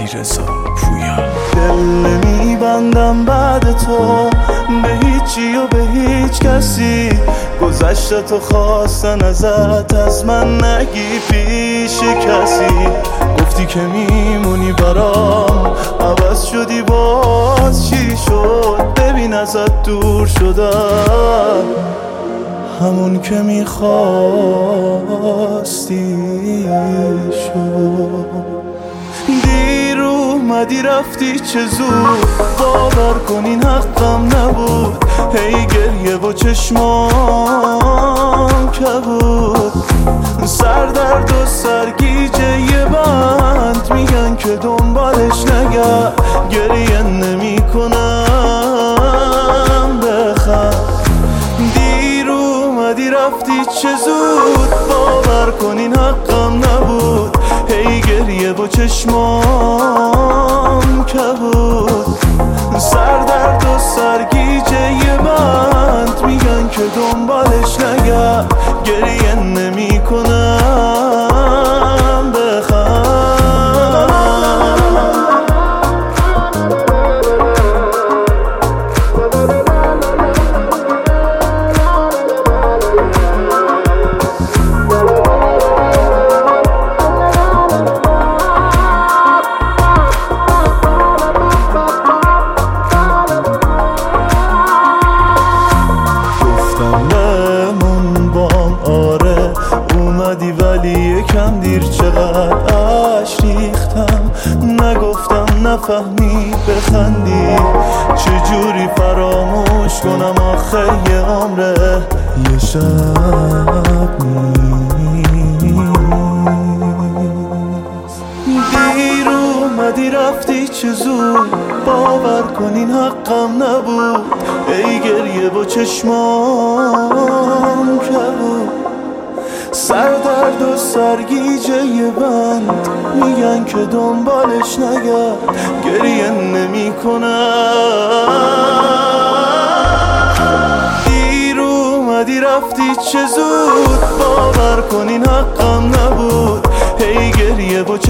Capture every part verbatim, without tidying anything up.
علیرضا پویا. دل نمیبندم بعد تو به هیچی و به هیچ کسی، گذشته تو خواستن ازت از من نگی پیش کسی. گفتی که میمونی برام، عوض شدی باز چی شد؟ ببین ازت دور شدم، همون که میخواستی شد. دیر اومدی رفتی چه زود، باور کن این حقم نبود. هی گریه و چشمام کبود، سردرد و سرگیجه یه بند میگن که دنبالش نگرد. گریه نمی کنم بخند، دیر اومدی رفتی چه زود، باور کن این حقم نبود. هی گریه و چشمام کبود، سردرد و سرگیجه یه بند میگن که دنبالش نگرد. گریه نمی کنم بخند. ولی یکم دیر چقدر عشق ریختم، نگفتم نفهمی بخندی. چجوری فراموش کنم آخه یه عمره یه شب نیست. دیر اومدی رفتی چه زود، باور کن این حقم نبود. ای گریه و چشمام کبود، سردرد و سرگیجه یه بند میگن که دنبالش نگرد. گریه نمی کنم. دیر اومدی رفتی چه زود، باور کن این حقم نبود. هی گریه و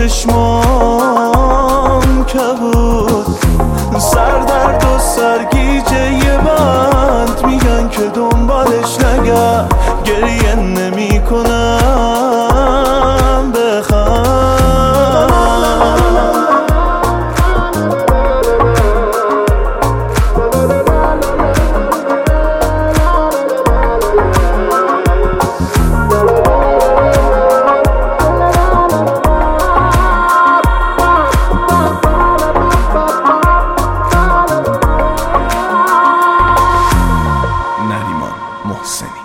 چشمام کبود، سردرد و سرگیجه یه بند میگن که دنبالش نگرد. گریه نمی کنم بخند. نریمان محسنی.